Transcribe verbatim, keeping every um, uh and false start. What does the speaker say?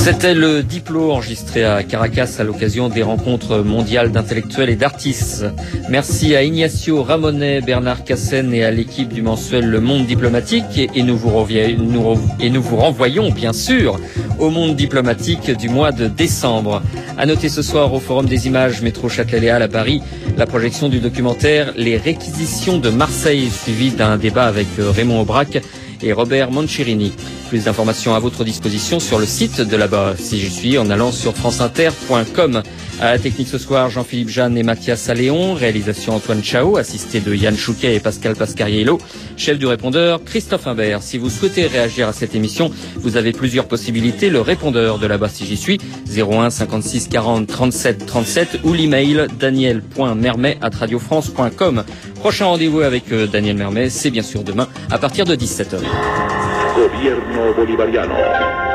C'était le Diplo enregistré à Caracas à l'occasion des rencontres mondiales d'intellectuels et d'artistes. Merci à Ignacio Ramonet, Bernard Cassen et à l'équipe du mensuel Le Monde Diplomatique. Et nous vous, nous, et nous vous renvoyons bien sûr au Monde Diplomatique du mois de décembre. À noter ce soir au Forum des images Métro Châtelet-Léal à Paris, la projection du documentaire Les réquisitions de Marseille, suivi d'un débat avec Raymond Aubrac et Robert Monchirini. Plus d'informations à votre disposition sur le site de là-bas, si j'y suis, en allant sur franceinter point com. À la technique ce soir, Jean-Philippe Jeanne et Mathias Alléon. Réalisation Antoine Chao, assisté de Yann Chouquet et Pascal Pascariello. Chef du répondeur, Christophe Imbert. Si vous souhaitez réagir à cette émission, vous avez plusieurs possibilités. Le répondeur de là-bas, si j'y suis, zéro un cinquante-six quarante trente-sept trente-sept ou l'email daniel point mermet arobase radiofrance point com. Prochain rendez-vous avec euh, Daniel Mermet, c'est bien sûr demain à partir de dix-sept heures. Gobierno Bolivariano.